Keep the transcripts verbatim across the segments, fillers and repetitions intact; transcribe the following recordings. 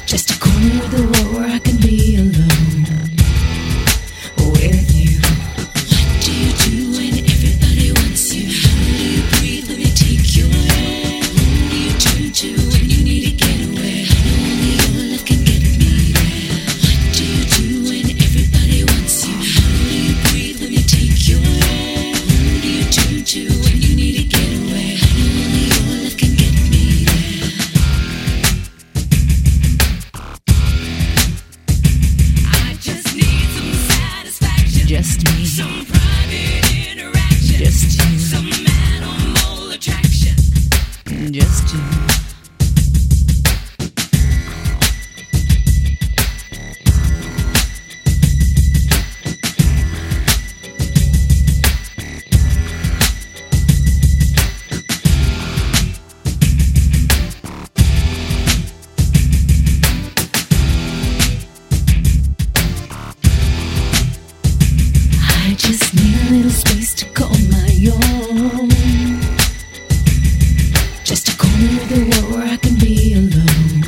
Just a corner of the world where I can be alone with you. What do you do when everybody wants you? How do you breathe when they take your air? Who do you turn to when you need to get away? Only your love can get me there. What do you do when everybody wants you? How do you breathe when they take your air? Who do you turn to when you need to get away? Only your love can get me there. I just need some satisfaction. Just me. Some private interaction. Just you. Some animal attraction. Just you. I just need a little space to call my own. Just a corner of the world where I can be alone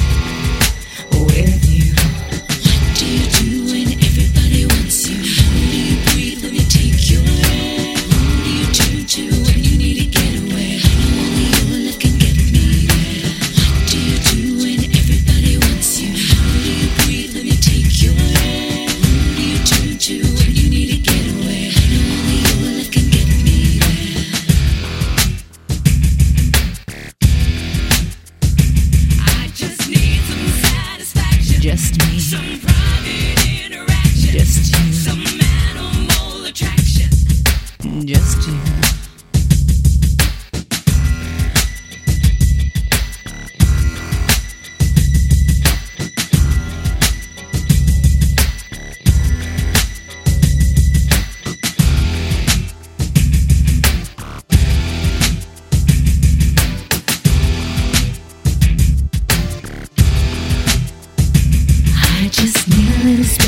with you. What do you do when everybody wants you? How do you breathe when they take your air? Who do you turn to when you need to get away? Only your love can get me there. What do you do when everybody wants you? How do you breathe when they take your air? Who do you turn to when you need to get away? Only your love can get me there. I just need some satisfaction. Just me. Some private interaction. Just you. Some animal attraction. Just you. I just need a little space.